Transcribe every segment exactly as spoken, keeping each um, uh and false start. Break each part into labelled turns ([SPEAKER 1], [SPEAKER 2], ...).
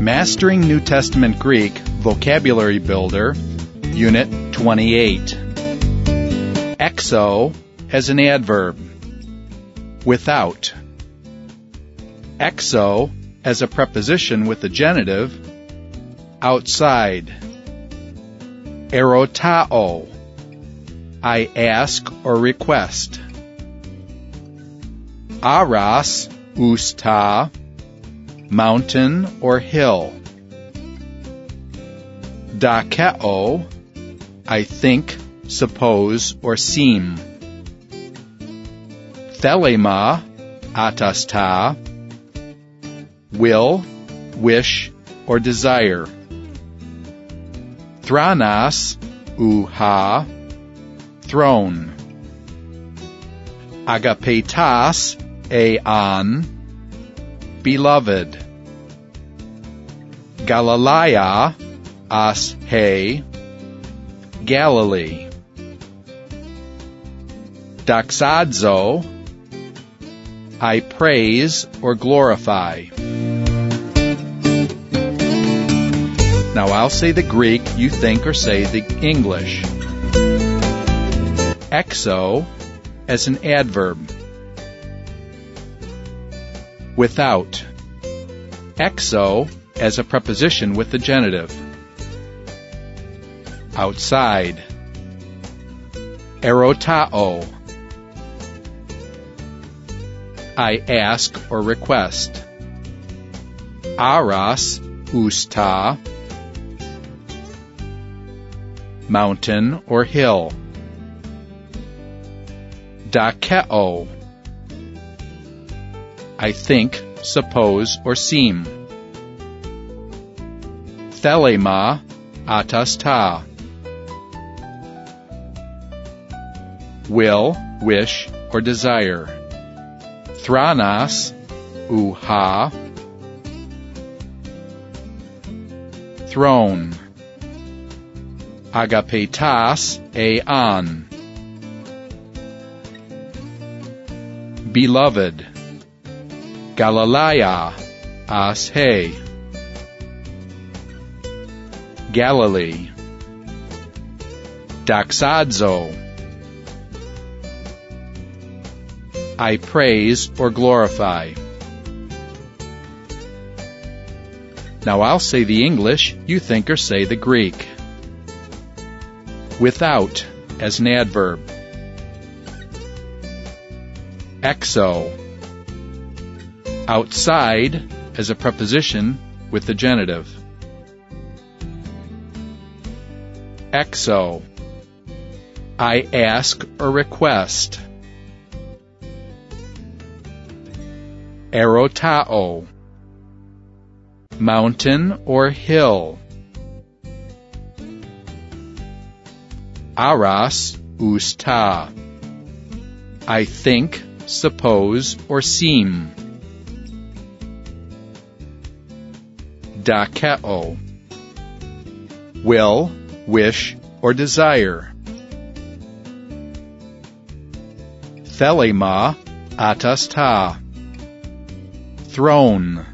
[SPEAKER 1] Mastering New Testament Greek Vocabulary Builder, Unit twenty-eight. Exo as an adverb. Without. Exo as a preposition with the genitive. Outside. Erotao. I ask or request. Aras, usta, mountain or hill. Dakeo, I think, suppose, or seem. Thelema, atasta, will, wish, or desire. Thranas, uha, throne. Agapetas, aeon, beloved. Galilea, as he, Galilee. Doxazo, I praise or glorify. Now I'll say the Greek, you think or say the English. Exo as an adverb. Without. Exo as a preposition with the genitive. Outside. Erotao. I ask or request. Aras, usta, mountain or hill. Dakeo, I think, suppose, or seem. Thelema, atasta, will, wish, or desire. Thranas, uha, throne. Agapetas, aeon, beloved. Galilea, as he, Galilee. Doxazo, I praise or glorify. Now I'll say the English, you think or say the Greek. Without as an adverb. Exo. Outside as a preposition with the genitive. Exo. I ask or request. Erotao, mountain or hill. Aras, usta, I think, suppose, or seem. Dakeo, will, wish, or desire. Thelema, atasta, throne.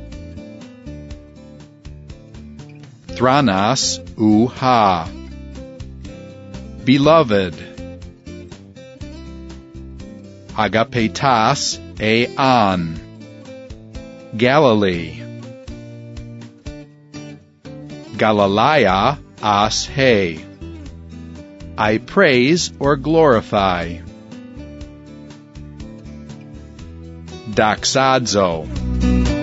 [SPEAKER 1] Thranas, uha, beloved. Agapetas, aeon, Galilee. Galilea, as he, I praise or glorify. Doxazo.